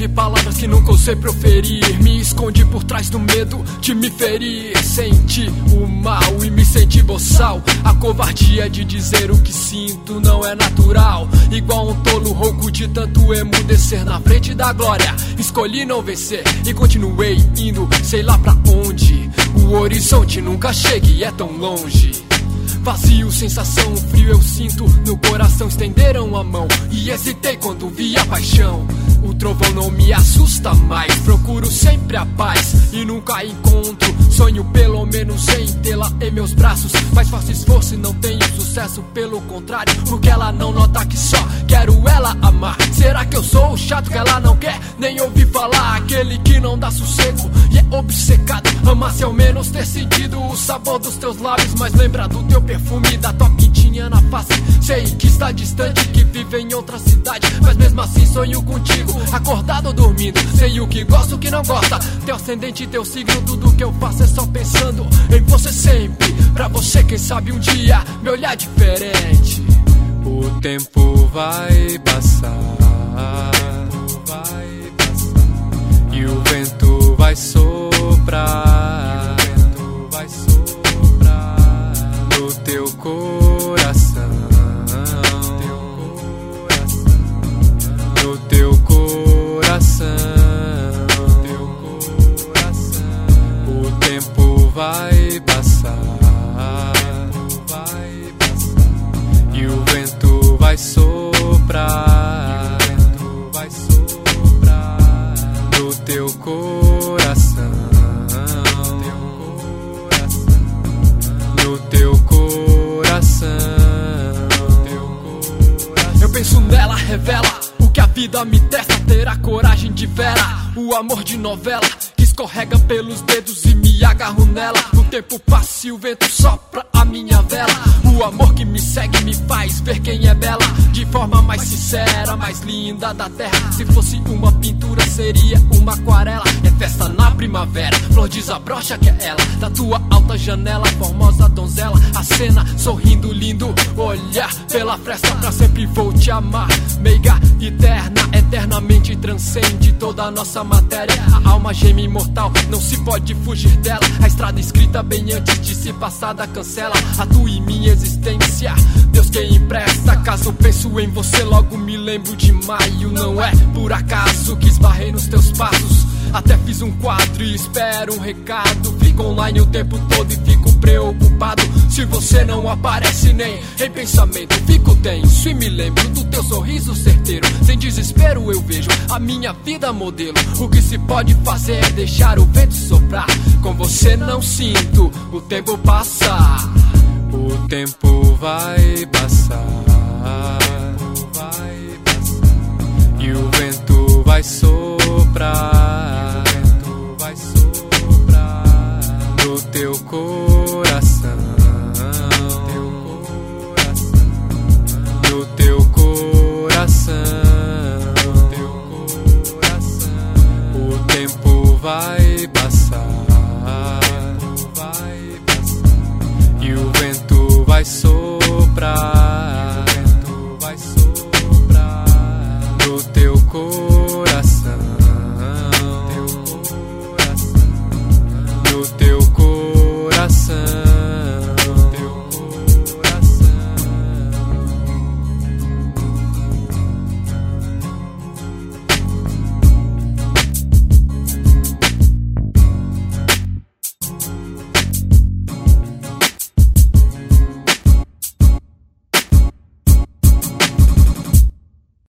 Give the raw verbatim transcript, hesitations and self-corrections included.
escreve palavras que nunca ousei proferir. Me escondi por trás do medo de me ferir. Senti o mal e me senti boçal. A covardia de dizer o que sinto não é natural. Igual um tolo rouco de tanto emudecer na frente da glória. Escolhi não vencer e continuei indo, sei lá pra onde. O horizonte nunca chega e é tão longe. Vazio, sensação, frio eu sinto no coração. Estenderam a mão e hesitei quando vi a paixão. O trovão não me assusta mais. Procuro sempre a paz e nunca encontro. Sonho pelo menos em tê-la em meus braços, mas faço esforço e não tenho sucesso. Pelo contrário, porque ela não nota que só quero ela amar. Será que eu sou o chato que ela não quer nem ouvir falar? Aquele que não dá sossego e é obcecado. Amasse ao menos ter sentido o sabor dos teus lábios, mas lembra do teu perfume, da tua pintinha na face. Sei que está distante, que vive em outra cidade, mas mesmo assim sonho contigo, acordado ou dormindo. Sei o que gosto, o que não gosta, teu ascendente, teu signo. Tudo que eu faço é só pensando em você sempre. Pra você, quem sabe um dia me olhar diferente. O tempo vai passar, vai passar, e o vento vai soprar, e o vento vai soprar no teu coração, no teu coração, no teu coração. O tempo vai passar, vai passar, e o vento vai soprar, e o vento vai soprar no teu coração, no teu coração, no teu coração. Eu penso nela, revela o que a vida me testa. Ter a coragem de Vera, o amor de novela que escorrega pelos dedos e me agarro nela. O tempo passa e o vento sopra a minha vela. O amor que me segue me faz ver quem é bela, de forma mais sincera, mais linda da terra. Se fosse uma pintura seria uma aquarela. É festa na primavera, flor desabrocha que é ela. Da tua alta janela, formosa donzela, a cena sorrindo lindo, olhar pela fresta. Pra sempre vou te amar, meiga eterna, eternamente transcende toda a nossa matéria. A alma geme imortal, não se pode fugir dela. A estrada escrita bem antes de se passada cancela a tua e minha existência. Deus quem empresta. Caso penso em você, logo me lembro de maio. Não é por acaso que esbarrei nos teus passos. Até fiz um quadro e espero um recado. Fico online o tempo todo e fico preocupado. Se você não aparece nem em pensamento, fico tenso e me lembro do teu sorriso certeiro. Sem desespero eu vejo a minha vida modelo. O que se pode fazer é deixar o vento soprar. Com você não sinto o tempo passar. O tempo vai passar, vai passar, e o vento vai soprar, e o vento vai soprar no teu coração, no teu coração, no teu coração. O tempo vai